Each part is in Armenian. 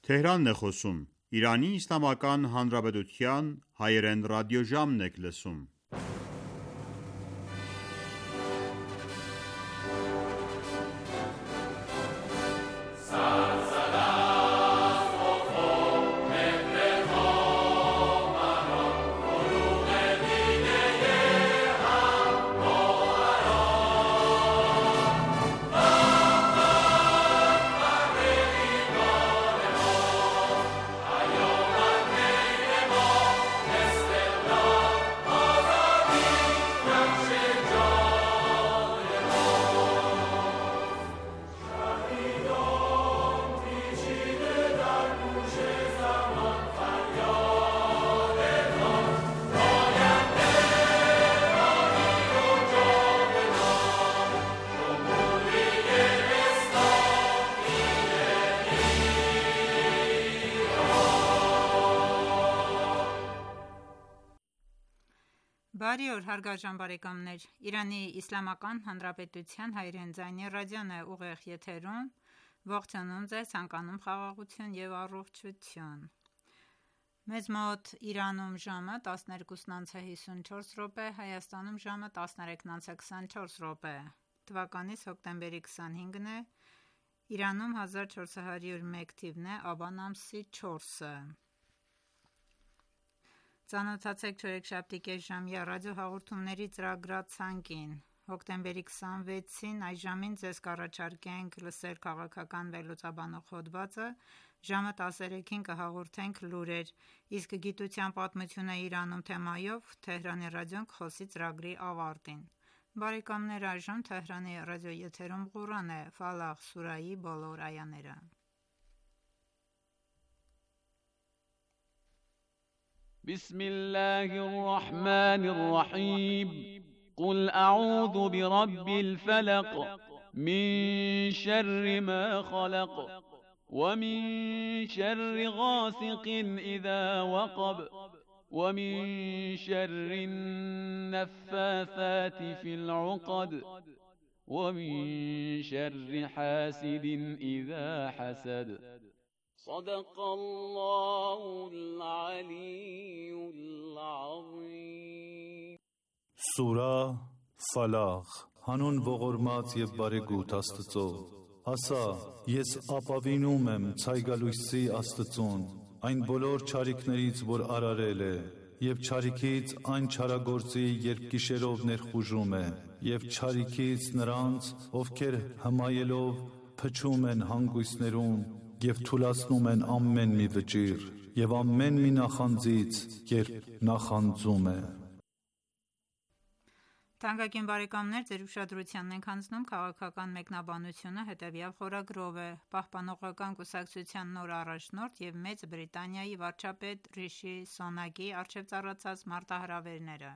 Թեհրանն է խոսում։ Իրանի Իսլամական Հանրապետության հայերեն ռադիոժամն եք լսում։ Բարի օր հարգարժան բարեկամներ, Իրանի Իսլամական Հանրապետության հայերեն ձայնի ռադիոն է ուղիղ եթերում, ողջունում ձեզ, ցանկանում խաղաղություն և առողջություն։ Մեզ մոտ Իրանում ժամը 12:54, Հայաստանում ժամը 13:24, թվականից հոկտեմբերի 25-ն է, Իրանում 1401 թիվն է, Աբան ամսի 4-ը։ Ծանոթացեք չորեքշաբթի կեսժամյա ռադիոհաղորդումների ծրագրացանկին։ Հոկտեմբերի 26-ին այժմին ձեզ կառաջարկենք լսել քաղաքական վերլուծաբանող հոդվածը, ժամը 13-ին կհաղորդենք լուրեր, իսկ գիտության պատմությունը Իրանում թեմայով Թեհրանի ռադիոն կխոսի ծրագրի ավարտին։ Բարեկամներ, այժմ Թեհրանի ռադիոեթերում Ղուրան է, Ֆալաղ սուրայի բոլոր այաները։ بسم الله الرحمن الرحيم قل أعوذ برب الفلق من شر ما خلق ومن شر غاسق إذا وقب ومن شر النفاثات في العقد ومن شر حاسد إذا حسد صدق الله العلی العظیم Սուրա Ֆալաղ Հանուն ողորմած և բարեգութ Աստծո Ասա, ես ապավինում եմ ցայգալույսի Աստծուն, այն բոլոր չարիքներից, որ արարել է, և չարիքից այն չարագործի, երբ գիշերով ներխուժում է, և չարիքից նրանց, ովքեր հմայելով փչում են հանգույցներում և թուլացնում են ամեն մի վճիռ, և ամեն մի նախանձից, երբ նախանձում է։ Թանկագին բարեկամներ, ձեր ուշադրությանն ենք հանձնում քաղաքական մեկնաբանությունը հետևյալ խորագրով է. Պահպանողական կուսակցության նոր առաջնորդ և Մեծ Բրիտանիայի վարչապետ Ռիշի Սոնակի առջև ծառացած մարտահրավերները։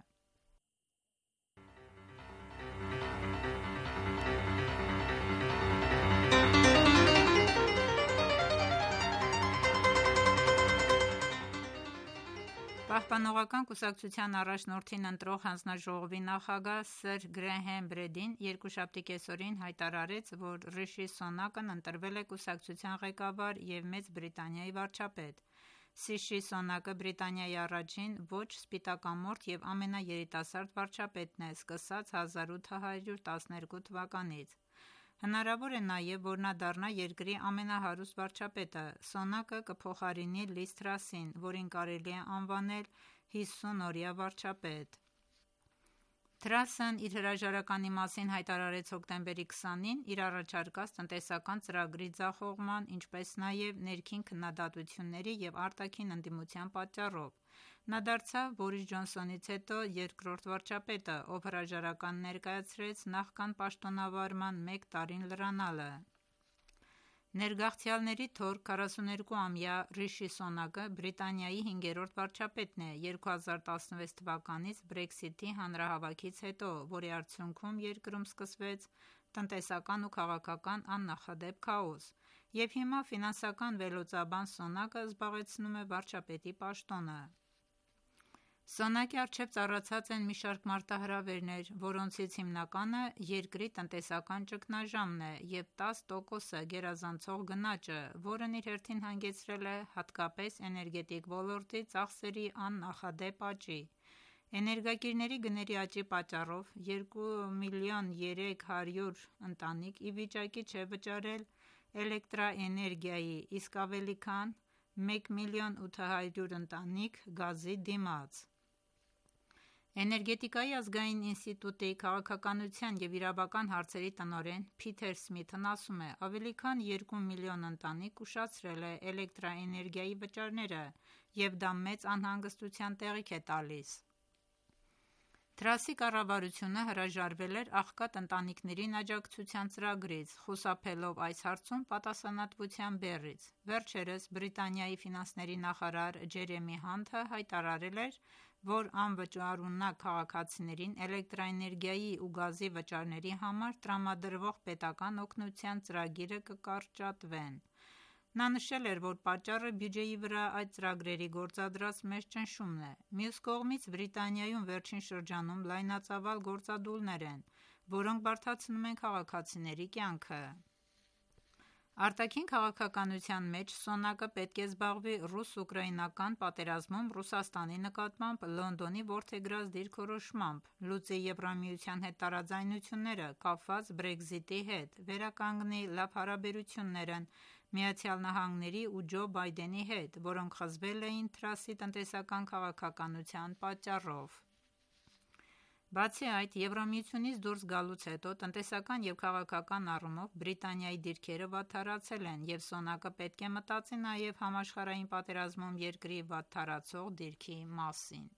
Պահպանողական կուսակցության առաջնորդին ընտրող հանձնաժողովի նախագահ սր Գրեհեմ Բրեդին երկուշաբթի կեսօրին հայտարարեց, որ Ռիշի Սոնակն ընտրվել է կուսակցության ղեկավար և Մեծ Բրիտանիայի վարչապետ։ Սիշի Սոնակը Բրիտանիայի առաջին ոչ սպիտակամորթ և ամենաերիտասարդ վարչապետն է, սկսած 1812 թվականից։ Հնարավոր է նաև, որ նա դառնա երկրի ամենահարուստ վարչապետը։ Սոնակը կփոխարինի Լիզ Թրասին, որին կարելի է անվանել 50-օրյա վարչապետ։ Թրասն իր հրաժարականի մասին հայտարարեց հոկտեմբերի 20-ին իր առաջարկած տնտեսական ծրագրի ձախողման, ինչպես նաև ներքին քննադատությունների և արտաքին ընդդիմության պատճառով։ Նա դարձավ Բորիս Ջոնսոնից հետո երկրորդ վարչապետը, ով հրաժարական ներկայացրեց նախքան պաշտոնավարման 1 տարին լրանալը։ Ներգաղթյալների թոռ 42-ամյա Ռիշի Սոնակը Բրիտանիայի 5-րդ վարչապետն է 2016 թվականից Brexit-ի հանրահավաքից հետո, որի արդյունքում երկրում սկսվեց տնտեսական ու քաղաքական աննախադեպ քաոս, և հիմա ֆինանսական վերլուծաբան Սոնակը զբաղեցնում է վարչապետի պաշտոնը։ Սոնակի առջև ծառացած են մի շարք մարտահրավերներ, որոնցից հիմնականը երկրի տնտեսական ճգնաժամն է և 10% գերազանցող գնաճը, որն իր հերթին հանգեցրել է հատկապես էներգետիկ ոլորտի ծախսերի աննախադեպ աճի։ Էներգակիրների գների աճի պատճառով 2,3 միլիոն ընտանիք ի վիճակի չէ վճարել էլեկտրաէներգիայի, իսկ ավելի քան 1,8 միլիոն ընտանիք գազի դիմաց։ Էներգետիկայի ազգային ինստիտուտի քաղաքականության և իրավական հարցերի տնօրեն Փիթեր Սմիթն ասում է. ավելի քան 2 միլիոն ընտանիք ուշացրել է էլեկտրաէներգիայի վճարները, և դա մեծ անհանգստության տեղիք է տալիս։ Թրասի կառավարությունը հրաժարվել էր աղքատ ընտանիքներին աջակցության ծրագրից, խուսափելով այս հարցում պատասխանատվության բեռից։ Վերջերս Բրիտանիայի ֆինանսների նախարար Ջերեմի Հանթը հայտարարել էր, որ անվճարունակ քաղաքացիներին էլեկտրաէներգիայի ու գազի վճարների համար տրամադրվող պետական օգնության ծրագիրը կկրճատվեն։ Նա նշել էր, որ պատճառը բյուջեի վրա այդ ծրագրերի գործադրած մեծ ճնշումն է։ Մյուս կողմից Բրիտանիայում վերջին շրջանում լայնածավալ գործադուլներ են, որոնք բարդացնում են քաղաքացիների կյանքը։ Արտաքին քաղաքականության մեջ Սոնակը պետք է զբաղվի ռուս-ուկրաինական պատերազմում Ռուսաստանի նկատմամբ Լոնդոնի որդեգրած դիրքորոշմամբ, լուծի Եվրամիության հետ տարաձայնությունները կապված Brexit-ի հետ, վերականգնի լավ հարաբերություններն ԱՄՆ-ի ու Ջո Բայդենի հետ, որոնք խզվել էին Թրասի տնտեսական քաղաքականության պատճառով։ Բացի այդ, Եվրամիությունից դուրս գալուց հետո տնտեսական և քաղաքական առումով Բրիտանիայի դիրքերը վատթարացել են, և Սոնակը պետք է մտածի նաև համաշխարհային պատերազմում երկրի վատթարացող դիրքի մասին։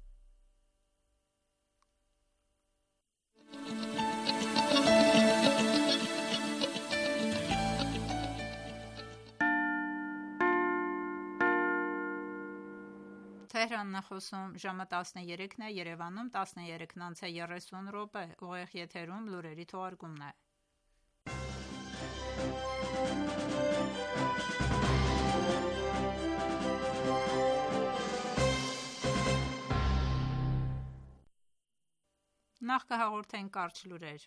Թեհրանն է խոսում, ժամը 13-ն է, Երևանում 13:30 ուղիղ եթերում լուրերի թողարկումն է։ Նախ կհաղորդենք կարճ լուրեր։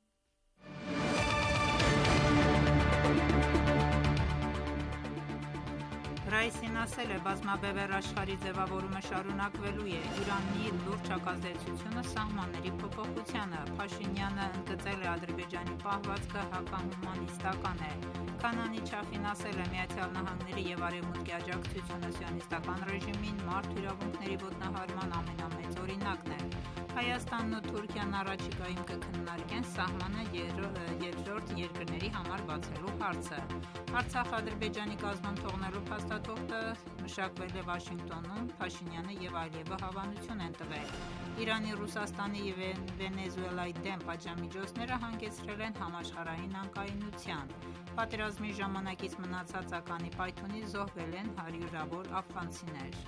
Ռայիսին ասել է, բազմաբևեռ աշխարհի ձևավորումը շարունակվելու է, Իրանի լուրջ հակազդեցությունը սահմանների փոփոխությանը, Փաշինյանը ընդգծել է Ադրբեջանի պահվածքը հակահումանիստական է, Քանանի Չաֆին ասել է, ԱՄՆ-ի և Արևմուտքի աջակցությունը սիոնիստական ռեժիմին մարդ իրավունքների ոտնահարման ամենամեծ օրինակն է, Հայաստանն ու Թուրքիան առաջիկայում կքննարկեն սահմանը երրորդ երկրների համար բացելու հարցը, Արցախ-Ադրբեջանի կազմում թողնելու փաստաթուղթը մշակվել է Վաշինգտոնում, Փաշինյանը և Ալիևը հավանություն են տվել, Իրանի, Ռուսաստանի և Վենեսուելայի դեմ պատժամիջոցները հանգեցրել են համաշխարհային անկայունության, պատերազմի ժամանակից մնացած ականի պայթյունից զոհվել են հարյուրավոր աֆղանցիներ։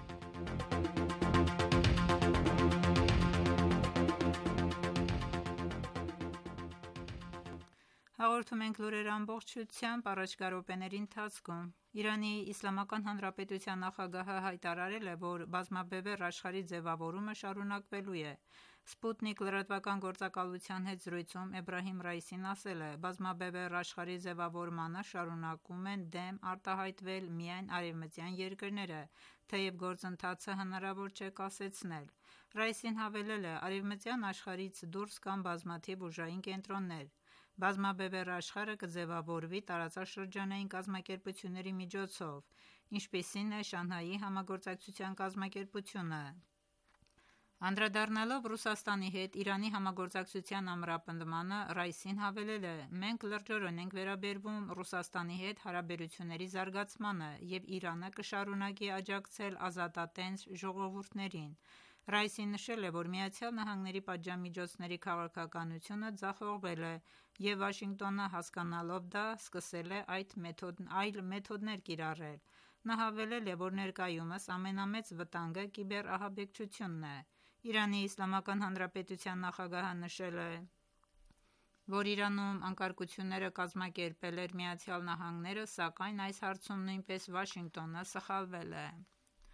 Հաղորդում ենք լուրեր ամբողջությամբ առաջկա րոպեների ընթացքում։ Իրանի Իսլամական Հանրապետության նախագահը հայտարարել է, որ բազմաբևեռ աշխարհի ձևավորումը շարունակվելու է։ Սպուտնիկ լրատվական գործակալության հետ զրույցում Էբրահիմ Ռայիսին ասել է, բազմաբևեռ աշխարհի ձևավորմանը շարունակում են դեմ արտահայտվել միայն արևմտյան երկրները, թեև գործընթացը հնարավոր չէ կասեցնել։ Ռայիսին հավելել է, արևմտյան աշխարհից դուրս կան բազմաթիվ ուժային կենտրոններ։ Բազմաբևեռ աշխարհը կձևավորվի տարածաշրջանային կազմակերպությունների միջոցով, ինչպիսին է Շանհայի համագործակցության կազմակերպությունը։ Անդրադառնալով Ռուսաստանի հետ Իրանի համագործակցության ամրապնդմանը, Ռայիսին հավելել է. «Մենք լրջորեն ենք վերաբերվում Ռուսաստանի հետ հարաբերությունների զարգացմանը, և Իրանը կշարունակի աջակցել ազատատենչ ժողովուրդներին»։ Ռայիսին նշել է, որ ԱՄՆ-ի պատժամիջոցների քաղաքականությունը ձախողվել է, և Վաշինգտոնը հասկանալով դա, սկսել է այլ մեթոդներ կիրառել։ Նա հավելել է, որ ներկայումս ամենամեծ վտանգը կիբերահաբեկչությունն է։ Իրանի Իսլամական Հանրապետության նախագահը նշել է, որ Իրանում անկարգությունները կազմակերպել էր ԱՄՆ-ը, սակայն այս հարցում նույնպես Վաշինգտոնը սխալվել է։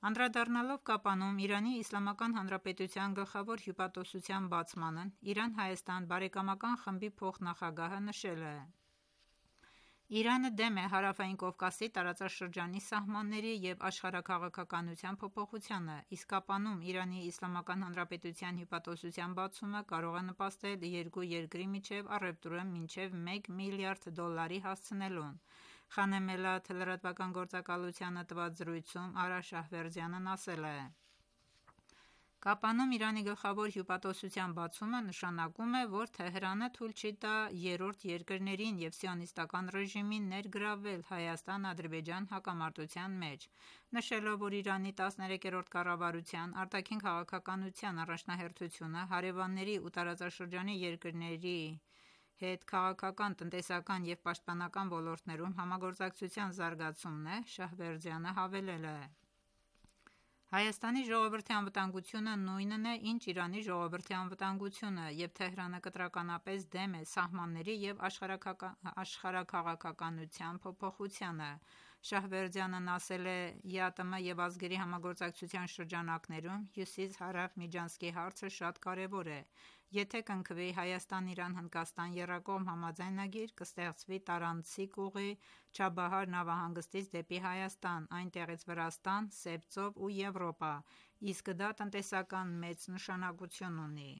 Անդրադառնալով Կապանում Իրանի Իսլամական Հանրապետության գլխավոր հյուպատոսության բացմանն, Իրան-Հայաստան բարեկամական խմբի փոխնախագահը նշել է. Իրանը դեմ է Հարավային Կովկասի տարածաշրջանի սահմանների և աշխարհաքաղաքականության փոփոխությանը, իսկ Կապանում Իրանի Իսլամական Հանրապետության հյուպատոսության բացումը կարող է նպաստել երկու երկրի միջև առևտուրը մինչև $1 միլիարդ հասցնելուն, Խանեմ Էլաթ լրատվական գործակալությանը տված զրույցում Արա Շահվերդյանն ասել է. Կապանում Իրանի գլխավոր հյուպատոսության բացումը նշանակում է, որ Թեհրանը թույլ չի տա երրորդ երկրներին և սիոնիստական ռեժիմին ներգրավվել Հայաստան-Ադրբեջան հակամարտության մեջ, նշելով, որ Իրանի 13-րդ կառավարության արտաքին քաղաքականության առաջնահերթությունը հարևանների ու տարածաշրջանի երկրների հետ քաղաքական, տնտեսական և պաշտպանական ոլորտներում համագործակցության զարգացումն է, Շահվերդյանը հավելել է. Հայաստանի ժողովրդի անվտանգությունը նույնն է, ինչ Իրանի ժողովրդի անվտանգությունը, և Թեհրանը կտրականապես դեմ է սահմանների և աշխարհաքաղաքականության փոփոխությանը, Շահվերդյանն ասել է. ԵԱՏՄ և ազգերի համագործակցության շրջանակներում Հյուսիս-Հարավ Միջանցքի հարցը շատ կարևոր է, եթե կնքվի Հայաստան-Իրան-Հնդկաստան եռակողմ համաձայնագիր, կստեղծվի տարանցիկ ուղի Չաբահար նավահանգստից դեպի Հայաստան, այնտեղից Վրաստան, Սեպծով ու Եվրոպա, իսկ դա տնտեսական մեծ նշանակություն ունի: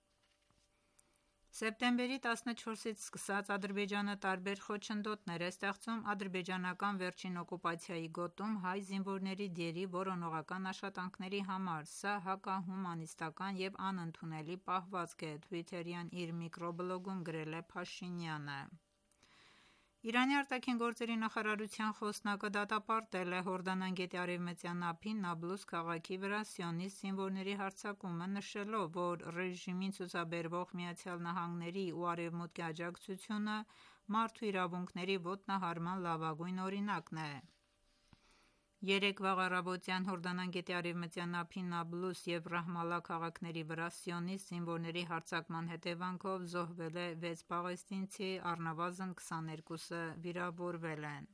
Սեպտեմբերի 14-ից սկսած Ադրբեջանը տարբեր խոչընդոտներ է ստեղծում ադրբեջանական վերջին օկուպացիայի գոտում հայ զինվորների դերի որոնողական աշխատանքների համար, սա հակահումանիստական և անընդունելի պահվածք է, թվիթերյան իր միկրոբլոգում գրել է Փաշինյանը: Իրանի արտաքին գործերի նախարարության խոսնակը դատապարտել է Հորդանան գետի արևմտյան ափին Նաբլուս քաղաքի վրա սիոնիստ զինվորների հարձակումը, նշելով, որ ռեժիմին ցուցաբերվող ԱՄՆ-ի ու Արևմուտքի աջակցությունը մարդու իրավունքների ոտնահարման լավագույն օրինակն է: Երեկվա առավոտյան Հորդանան գետի արևմտյան ափի Նաբլուս և Ռահմալլա քաղաքների վրա սիոնիստ զինվորների հարձակման հետևանքով զոհվել է 6 պաղեստինցի, առնվազն 22-ը վիրավորվել են: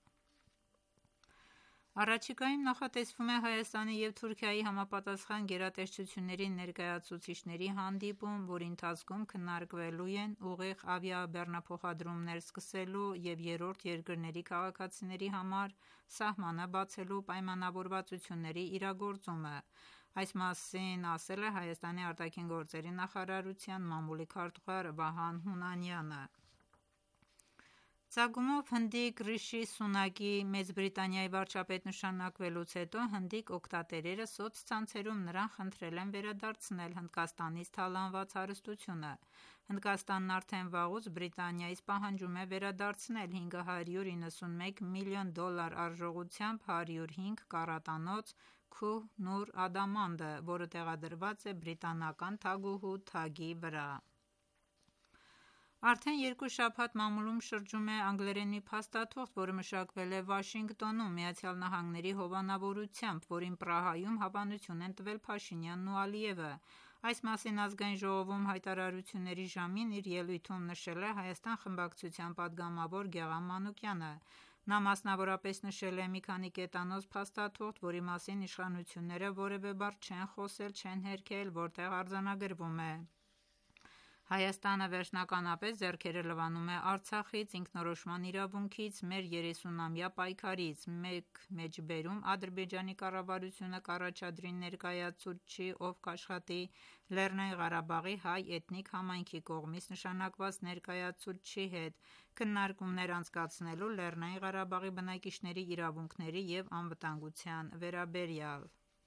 Առաջիկայում նախատեսվում է Հայաստանի և Թուրքիայի համապատասխան գերատեսչությունների ներկայացուցիչների հանդիպում, որի ընթացքում քննարկվելու են ուղիղ ավիաբեռնափոխադրումներ սկսելու և երրորդ երկրների քաղաքացիների համար սահմանը բացելու պայմանավորվածությունների իրագործումը, այս մասին ասել է Հայաստանի արտաքին գործերի նախարարության մամուլի քարտուղար Վահան Հունանյանը: Ծագումով հնդիկ Ռիշի Սունակի Մեծ Բրիտանիայի վարչապետ նշանակվելուց հետո հնդիկ օգտատերերը սոցցանցերում նրան խնդրել են վերադարձնել Հնդկաստանից թալանված հարստությունը: Հնդկաստանն արդեն վաղուց Բրիտանիայից պահանջում է վերադարձնել $591 միլիոն արժողությամբ 105 կարատանոց Քուհ Նուր ադամանդը, որը տեղադրված է բրիտանական թագուհու թագի վրա: Արդեն երկու շաբաթ մամուլում շրջում է անգլերեն մի փաստաթուղթ, որը մշակվել է Վաշինգտոնում, ԱՄՆ-ի հովանավորությամբ, որին Պրահայում հավանություն են տվել Փաշինյանն ու Ալիևը: Այս մասին Ազգային ժողովում հայտարարությունների ժամին իր ելույթում նշել է Հայաստան խմբակցության պատգամավոր Գեղամ Մանուկյանը: Նա մասնավորապես նշել է մի քանի կետանոց փաստաթուղթ, որի մասին իշխանությունները որևէ բառ չեն խոսել, չեն հերքել, որտեղ արձանագրվում է. «Հայաստանը վերջնականապես ձեռքերը լվանում է Արցախից, ինքնորոշման իրավունքից, մեր 30-ամյա պայքարից: Մեկ մեջբերում Ադրբեջանի կառավարությունը կառաջադրի ներկայացուցչի, ով կաշխատի Լեռնային Ղարաբաղի հայ էթնիկ համայնքի կողմից նշանակված ներկայացուցչի հետ քննարկումներ անցկացնելու Լեռնային Ղարաբաղի բնակիչների իրավունքների և անվտանգության վերաբերյալ»: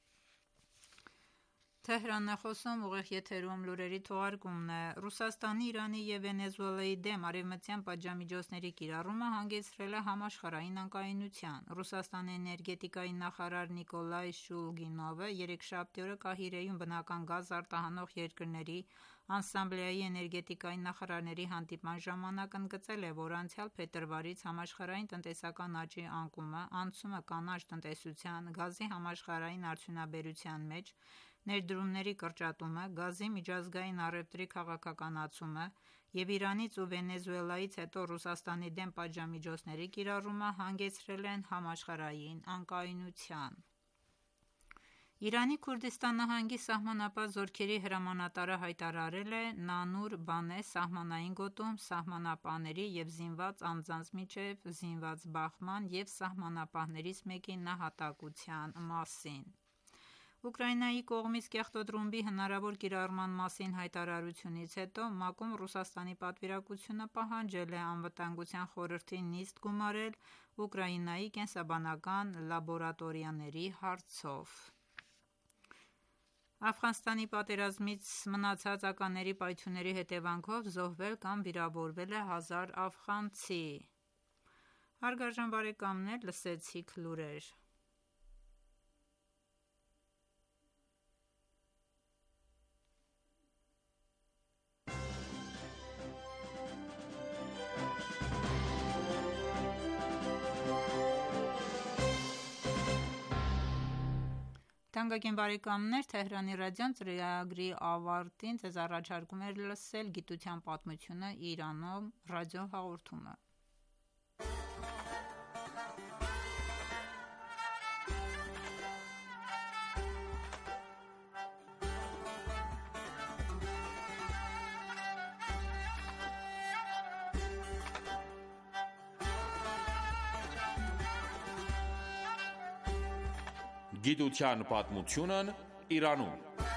Ռուսաստանի, Իրանի և Վենեսուելայի դեմ արևմտյան պատժամիջոցների կիրառումը հանգեցրել է համաշխարհային անկայունության: Ռուսաստանի էներգետիկայի նախարար Նիկոլայ Շուլգինովը երեքշաբթի օրը Կահիրեում բնական գազ արտահանող երկրների Ասամբլեայի էներգետիկայի նախարարների հանդիպման ժամանակ ընդգծել է, որ անցյալ փետրվարից համաշխարհային տնտեսական աճի անկումը, անցումը կանաչ տնտեսության, գազի համաշխարհային արդյունաբերության մեջ ներդրումների կրճատումը, գազի միջազգային առևտրի քաղաքականացումը և Իրանից ու Վենեսուելայից հետո Ռուսաստանի դեմ պատժամիջոցների կիրառումը հանգեցրել են համաշխարհային անկայունության: Իրանի Քուրդիստան նահանգի սահմանապահ զորքերի հրամանատարը հայտարարել է Նանուր Բանե սահմանային գոտում սահմանապահների և զինված անձանց միջև զինված բախման և սահմանապահներից մեկի նահատակության մասին։ Ուկրաինայի կողմից կեղտոտ ռումբի հնարավոր կիրառման մասին հայտարարությունից հետո ՄԱԿ-ում Ռուսաստանի պատվիրակությունը պահանջել է Անվտանգության խորհրդի նիստ գումարել Ուկրաինայի կենսաբանական լաբորատորիաների հարցով։ Աֆղանստանի պատերազմից մնացած ականների պայթյունների հետևանքով զոհվել կամ վիրավորվել է 1000 աֆղանցի։ Հարգարժան բարեկամներ, լսեցիք լուրեր։ Թանկագին բարեկամներ, Թեհրանի ռադիոն ծրագրի ավարտին ձեզ առաջարկում է լսել գիտության պատմությունը Իրանում ռադիո հաղորդումը։ Գիտության պատմությունն Իրանում։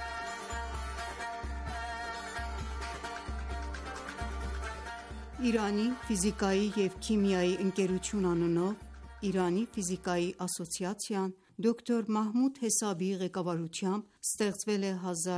Իրանի ֆիզիկայի և քիմիայի ընկերություն անունով Իրանի ֆիզիկայի ասոցիացիան դոկտոր Մահմուդ Հեսաբիի ղեկավարությամբ ստեղծվել է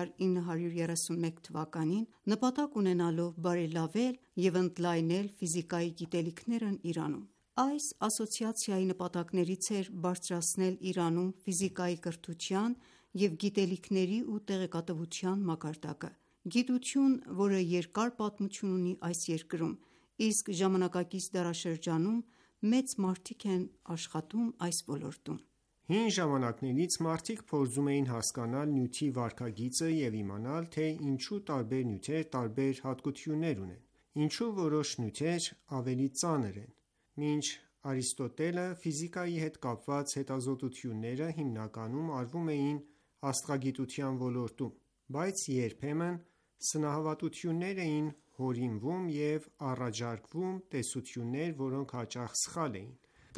1931 թվականին նպատակ ունենալով բարելավել և ընդլայնել ֆիզիկայի գիտելիքներն Իրանում։ Այս ասոցիացիայի նպատակներից էր բարձրացնել Իրանում ֆիզիկայի կրթության և գիտելիքների ու տեղեկատվության մակարդակը։ Գիտություն, որը երկար պատմություն ունի այս երկրում, իսկ ժամանակակից դարաշրջանում մեծ մարդիկ են աշխատում այս ոլորտում։ Հին ժամանակներից մարդիկ փորձում էին հասկանալ նյութի վարքագիծը և իմանալ, թե ինչու տարբեր նյութեր տարբեր հատկություններ ունեն, ինչու որոշ նյութեր ավելի ծանր են։ Մինչ Արիստոտելը ֆիզիկայի հետ կապված հետազոտությունները հիմնականում արվում էին աստղագիտության ոլորտում, բայց երբեմն սնահավատություններ էին հորինվում և առաջարկվում տեսություններ, որոնք հաճախ սխալ էին։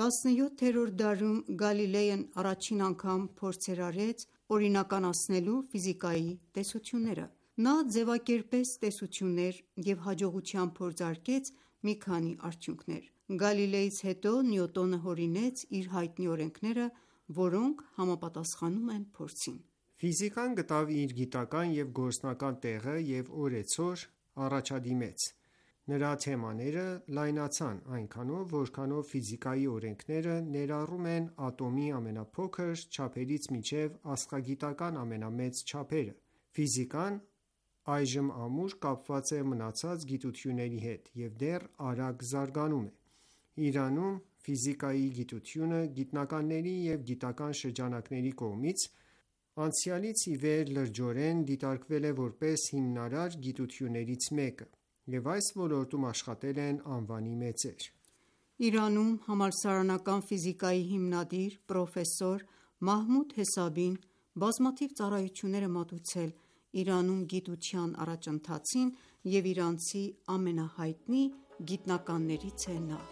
17-րդ դարում Գալիլեյն առաջին անգամ փորձեր արեց օրինականացնելու ֆիզիկայի տեսությունները։ Նա ձևակերպեց տեսություններ և հաջողությամբ փորձարկեց մի քանի արդյունքներ։ Գալիլեյից հետո Նյուտոնը հորինեց իր հայտնի օրենքները, որոնք համապատասխանում են փորձին։ Ֆիզիկան գտավ իր գիտական և գործնական տեղը և օրեցօր առաջադիմեց։ Նրա թեմաները լայնացան այնքանով, որքանով ֆիզիկայի օրենքները ներառում են ատոմի ամենափոքր չափերից մինչև աստղագիտական ամենամեծ չափերը։ Ֆիզիկան այժմ ամուր կապված է մնացած գիտությունների հետ և դեռ արագ զարգանում է։ Իրանում ֆիզիկայի գիտությունը գիտնականների և գիտական շրջանակների կողմից անցյալից ի վեր լրջորեն դիտարկվել է որպես հիմնարար գիտություններից մեկը, և այս ոլորտում աշխատել են անվանի մեծեր։ Իրանում համալսարանական ֆիզիկայի հիմնադիր պրոֆեսոր Մահմուդ Հեսաբին բազմաթիվ ծառայություններ է մատուցել Իրանում գիտության առաջընթացին և իրանցի ամենահայտնի գիտնականներից է նա։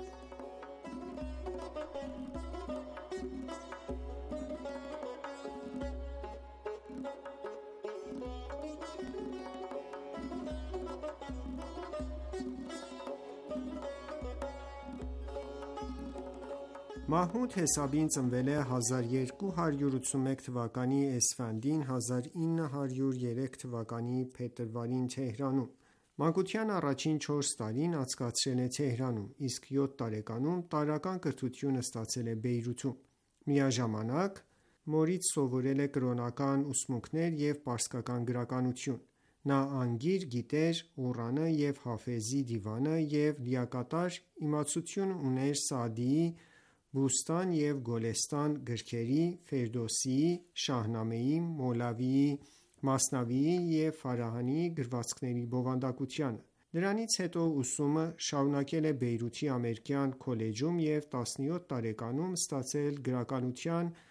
Մահմուդ Հեսաբին ծնվել է 1281 թվականի էսֆանդին 1903 թվականի փետրվարին Թեհրանում։ Մանկության առաջին 4 տարին անցկացրել է Թեհրանում, իսկ 7 տարեկանում տարրական կրթությունը ստացել է Բեյրութում։ Միաժամանակ մորից սովորել է կրոնական ուսմունքներ և պարսկական գրականություն։ Նա անգիր գիտեր Ղուրանը և Հաֆեզի դիվանը և լիակատար իմացություն ուներ Սաադիի «Բուստան» և «Գոլեստան» գրքերի, Ֆերդոսիի, Շահնամեի, Մոլավիի, Մասնավիի և Ֆարահանիի գրվածքների բովանդակությանը։ Դրանից հետո ուսումը շարունակել է Բեյրութի ամերիկյան քոլեջում և 17 տարեկանում ստացել գրականության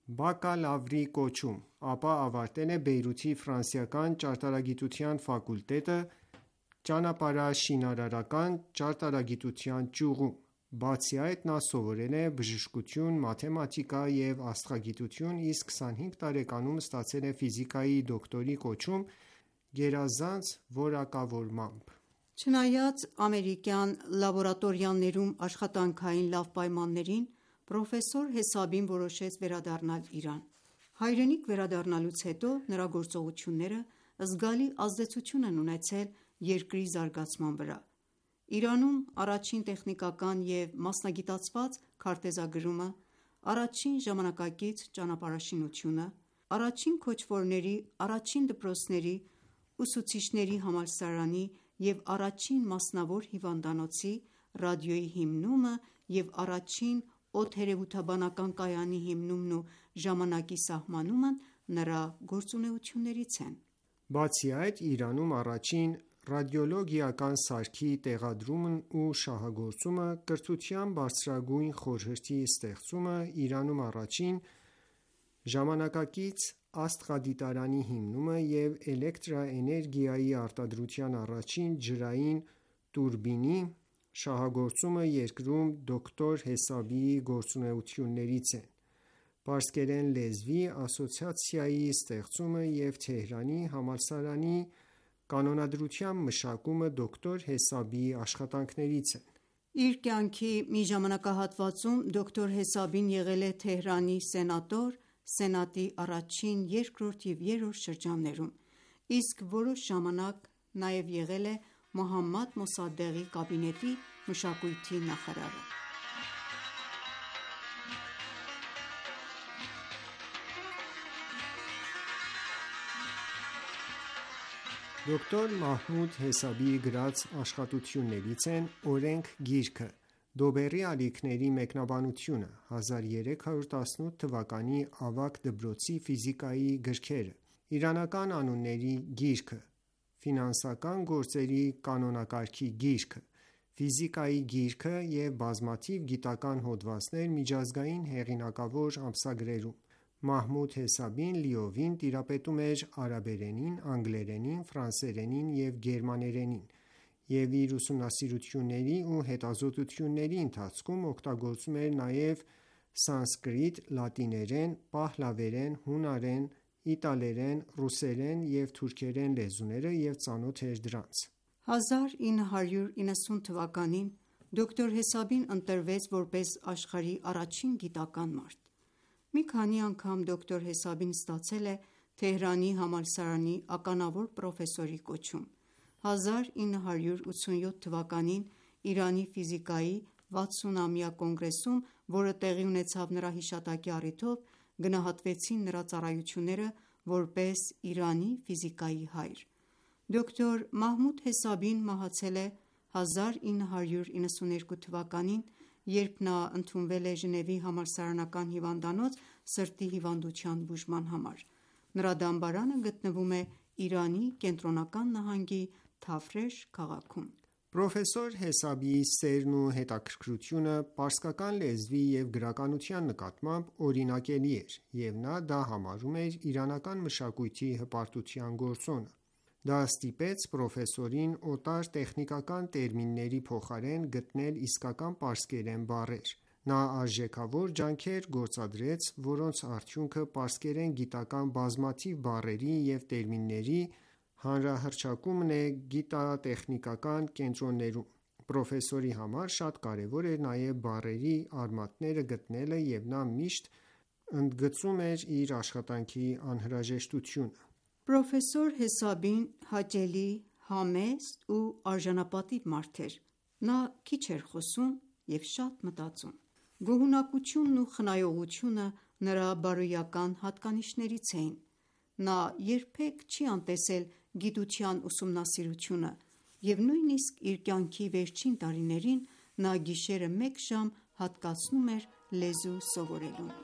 բակալավրի կոչում, ապա ավարտել է Բեյրութի ֆրանսիական ճարտարագիտության ֆակուլտետը ճանապարհաշինարարական ճարտարագիտության ճյուղում։ Բացի այդ, նա սովորել է բժշկություն, մաթեմատիկա և աստղագիտություն, իսկ 25 տարեկանում ստացել է ֆիզիկայի դոկտորի կոչում գերազանց որակավորմամբ։ Չնայած ամերիկյան լաբորատորիաներում աշխատանքային լավ պայմաններին, պրոֆեսոր Հեսաբին որոշեց վերադառնալ Իրան։ Հայրենիք վերադառնալուց հետո նրա գործողությունները զգալի ազդեցություն են ունեցել երկրի զարգացման վրա։ Իրանում առաջին տեխնիկական և մասնագիտացված քարտեզագրումը, առաջին ժամանակակից ճանապարհաշինությունը, առաջին քոչվորների, առաջին դպրոցների, ուսուցիչների համալսարանի և առաջին մասնավոր հիվանդանոցի, ռադիոյի հիմնումը և առաջին օդերևութաբանական կայանի հիմնումն ու ժամանակի սահմանումն նրա գործունեություններից են։ Բացի այդ, Իրանում առաջին ռադիոլոգիական սարքի տեղադրումն ու շահագործումը, կրթության բարձրագույն խորհրդի ստեղծումը, Իրանում առաջին ժամանակակից աստղադիտարանի հիմնումը և էլեկտրաէներգիայի արտադրության առաջին ջրային տուրբինի շահագործումը երկրում դոկտոր Հեսաբիի գործունեություններից են։ Պարսկերեն լեզվի ասոցիացիայի ստեղծումը և Թեհրանի համալսարանի կանոնադրության մշակումը դոկտոր Հեսաբիի աշխատանքներից են։ Իր կյանքի մի ժամանակահատվածում դոկտոր Հեսաբին եղել է Թեհրանի սենատոր, սենատի առաջին, երկրորդ և երրորդ շրջաններում, իսկ որոշ ժամանակ նաև եղել է Մոհամմադ Մոսադեղի կաբինետի մշակույթի նախարարը։ Դոկտոր Մահմուդ Հեսաբիի գրած աշխատություններից են «Օրենք» գիրքը, «Դոբերի ալիքների մեկնաբանությունը», 1318 թվականի ավագ դպրոցի ֆիզիկայի գրքերը, «Իրանական անունների գիրքը», «Ֆինանսական գործերի կանոնակարգի գիրքը», «Ֆիզիկայի գիրքը» և բազմաթիվ գիտական հոդվածներ միջազգային հեղինակավոր ամսագրերում։ Մահմուդ Հեսաբին լիովին տիրապետում էր արաբերենին, անգլերենին, ֆրանսերենին և գերմաներենին և իր ուսումնասիրությունների ու հետազոտությունների ընթացքում օգտագործում էր նաև սանսկրիտ, լատիներեն, պահլավերեն, հունարեն, իտալերեն, ռուսերեն և թուրքերեն լեզուները և ծանոթ էր դրանց։ 1990 թվականին դոկտոր Հեսաբին ընտրվեց որպես աշխարհի առաջին գիտական մարդ։ Մի քանի անգամ դոկտոր Հեսաբին ստացել է Թեհրանի համալսարանի ականավոր պրոֆեսորի կոչում։ 1987 թվականին Իրանի ֆիզիկայի 60-ամյա կոնգրեսում, որը տեղի ունեցավ նրա հիշատակի առիթով, գնահատվեցին նրա ծառայությունները որպես Իրանի ֆիզիկայի հայր։ Դոկտոր Մահմուդ Հեսաբին մահացել է 1992 թվականին, երբ նա ընդունվել է Ժնևի համալսարանական հիվանդանոց սրտի հիվանդության բուժման համար։ Նրա դամբարանը գտնվում է Իրանի կենտրոնական նահանգի Թաֆրեշ քաղաքում։ Պրոֆեսոր Հեսաբիի սերն ու հետաքրքրությունը պարսկական լեզվի և գրականության նկատմամբ օրինակելի էր, և նա դա համարում էր իրանական մշակույթի հպարտության գործոնը։ Դա ստիպեց պրոֆեսորին օտար տեխնիկական տերմինների փոխարեն գտնել իսկական պարսկերեն բառեր։ Նա արժեքավոր ջանքեր գործադրեց, որոնց արդյունքը պարսկերեն գիտական բազմաթիվ բառերի և տերմինների հանրահռչակումն է գիտատեխնիկական կենտրոններում։ Պրոֆեսորի համար շատ կարևոր էր նաև բառերի արմատները գտնելը և նա միշտ ընդգծում էր իր աշխատանքի անհրաժեշտությունը։ Պրոֆեսոր Հեսաբին հաճելի, համեստ ու արժանապատիվ մարդ էր։ Նա քիչ էր խոսում և շատ մտածում։ Գոհունակությունն ու խնայողությունը նրա բարոյական հատկանիշներից էին։ Նա երբեք չի անտեսել գիտության ուսումնասիրությունը և նույնիսկ իր կյանքի վերջին տարիներին նա գիշերը 1 ժամ հատկացնում էր լեզու սովորելուն։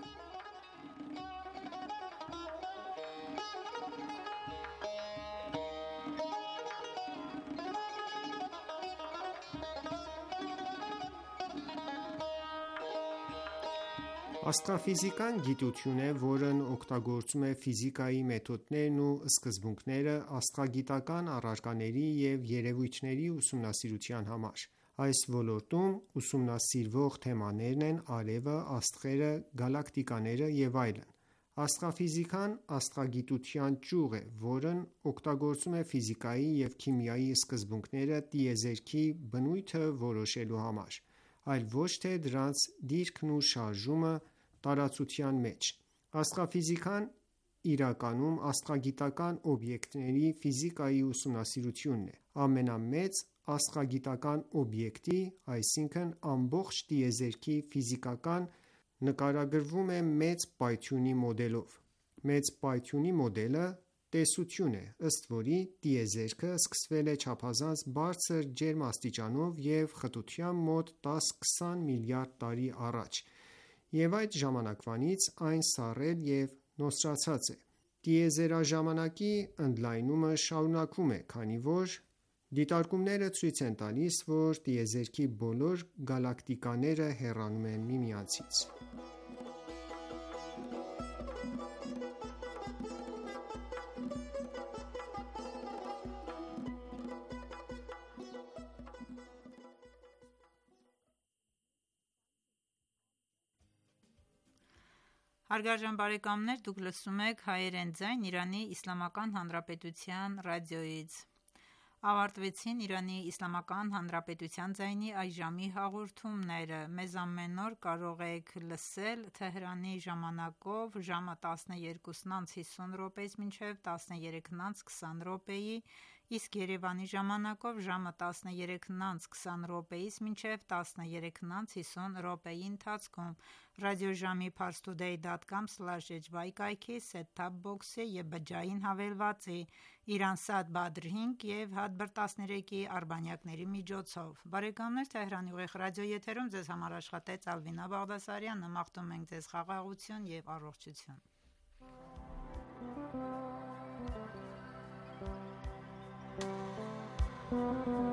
Աստղաֆիզիկան գիտություն է, որն օգտագործում է ֆիզիկայի մեթոդներն ու սկզբունքները աստղագիտական առարկաների և երևույթների ուսումնասիրության համար։ Այս ոլորտում ուսումնասիրվող թեմաներն են արևը, աստղերը, գալակտիկաները և այլն։ Աստղաֆիզիկան աստղագիտության ճյուղ է, որն օգտագործում է ֆիզիկայի և քիմիայի սկզբունքները տիեզերքի բնույթը որոշելու համար, այլ ոչ թե դրանց դիրքն ու շարժումը տարածության մեջ։ Աստղաֆիզիկան իրականում աստղագիտական օբյեկտների ֆիզիկայի ուսումնասիրությունն է։ Ամենամեծ աստղագիտական օբյեկտի, այսինքն ամբողջ տիեզերքի ֆիզիկան նկարագրվում է մեծ պայթյունի մոդելով։ Մեծ պայթյունի մոդելը տեսություն է, ըստ որի տիեզերքը սկսվել է չափազանց բարձր ջերմաստիճանով և խտությամբ մոտ 10-20 միլիարդ տարի առաջ, և այդ ժամանակվանից այն սառել և նոսրացած է։ Տիեզերաժամանակի ընդլայնումը շարունակվում է, քանի որ դիտարկումները ցույց են տալիս, որ տիեզերքի բոլոր գալակտիկաները հեռանում են միմյանցից։ Հարգարժան բարեկամներ, դուք լսում եք հայերեն ձայն Իրանի Իսլամական Հանրապետության ռադիոյից։ Ավարտվեցին Իրանի Իսլամական Հանրապետության ձայնի այս ժամի հաղորդումները։ Մեզ ամեն օր կարող եք լսել Թեհրանի ժամանակով ժամը 12:50 մինչև 13:20, իսկ Երևանի ժամանակով ժամը 13:20 մինչև 13:50 ընթացքում ռադիոժամի parstoday.com/hy կայքի set-top box-ի և բջջային հավելվածի Iran-Sat Badr 5 և Hadber 13-ի արբանյակների միջոցով։ Բարեկամներ, Թեհրանի ուղիղ ռադիոեթերում ձեզ համար աշխատեց Ալվինա Բաղդասարյանը։ Մաղթում ենք ձեզ խաղաղություն և առողջություն։ Thank you.